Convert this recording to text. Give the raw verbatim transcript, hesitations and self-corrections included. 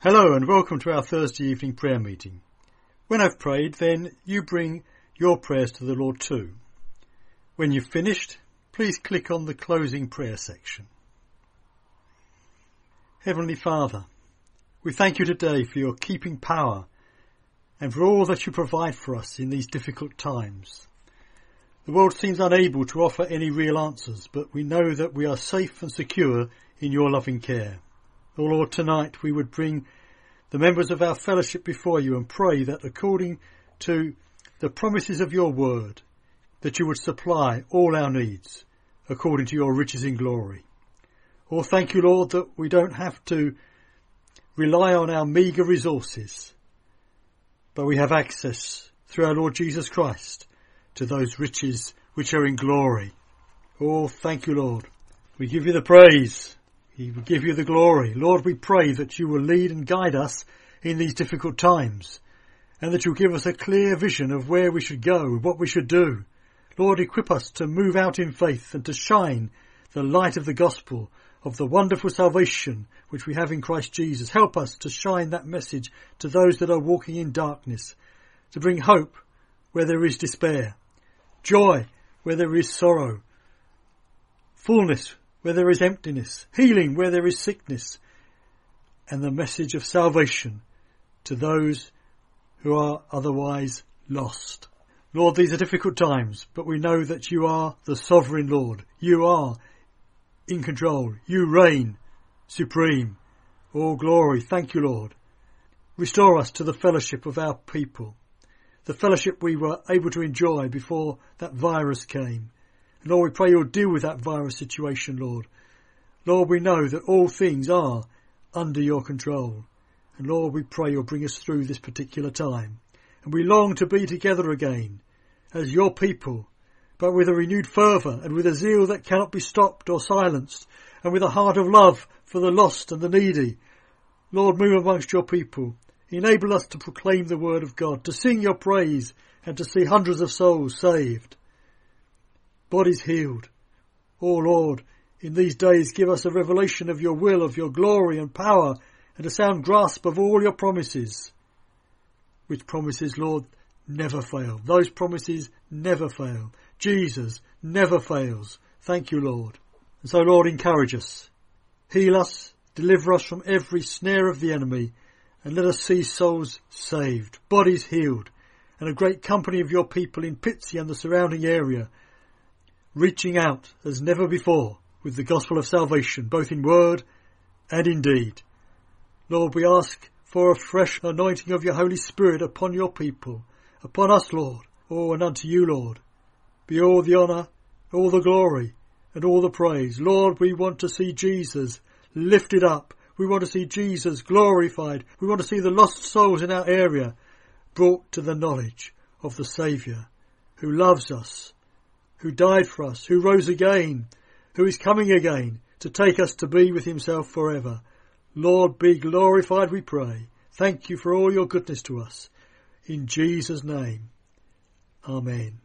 Hello and welcome to our Thursday evening prayer meeting. When I've prayed, then you bring your prayers to the Lord too. When you've finished, please click on the closing prayer section. Heavenly Father, we thank you today for your keeping power and for all that you provide for us in these difficult times. The world seems unable to offer any real answers, but we know that we are safe and secure in your loving care. O Lord, tonight we would bring the members of our fellowship before you and pray that according to the promises of your word, that you would supply all our needs according to your riches in glory. Oh, thank you, Lord, that we don't have to rely on our meagre resources, but we have access through our Lord Jesus Christ to those riches which are in glory. Oh, thank you, Lord. We give you the praise. We give you the glory. Lord, we pray that you will lead and guide us in these difficult times and that you'll give us a clear vision of where we should go, what we should do. Lord, equip us to move out in faith and to shine the light of the gospel of the wonderful salvation which we have in Christ Jesus. Help us to shine that message to those that are walking in darkness, to bring hope where there is despair, joy where there is sorrow, fullness where there is emptiness, healing where there is sickness, and the message of salvation to those who are otherwise lost. Lord, these are difficult times, but we know that you are the sovereign Lord. You are in control. You reign supreme. All glory. Thank you, Lord. Restore us to the fellowship of our people, the fellowship we were able to enjoy before that virus came. Lord, we pray you'll deal with that virus situation, Lord. Lord, we know that all things are under your control. And Lord, we pray you'll bring us through this particular time. And we long to be together again as your people, but with a renewed fervour and with a zeal that cannot be stopped or silenced, and with a heart of love for the lost and the needy. Lord, move amongst your people. Enable us to proclaim the word of God, to sing your praise, and to see hundreds of souls saved. Bodies healed. Oh Lord, in these days give us a revelation of your will, of your glory and power, and a sound grasp of all your promises, which promises, Lord, never fail. Those promises never fail. Jesus never fails. Thank you, Lord. And so, Lord, encourage us. Heal us, deliver us from every snare of the enemy, and let us see souls saved, bodies healed, and a great company of your people in Pitsea and the surrounding area, reaching out as never before with the gospel of salvation, both in word and in deed. Lord, we ask for a fresh anointing of your Holy Spirit upon your people, upon us, Lord. Oh, and unto you, Lord, be all the honour, all the glory, and all the praise. Lord, we want to see Jesus lifted up. We want to see Jesus glorified. We want to see the lost souls in our area brought to the knowledge of the Saviour who loves us, who died for us, who rose again, who is coming again to take us to be with himself forever. Lord, be glorified, we pray. Thank you for all your goodness to us. In Jesus' name, amen.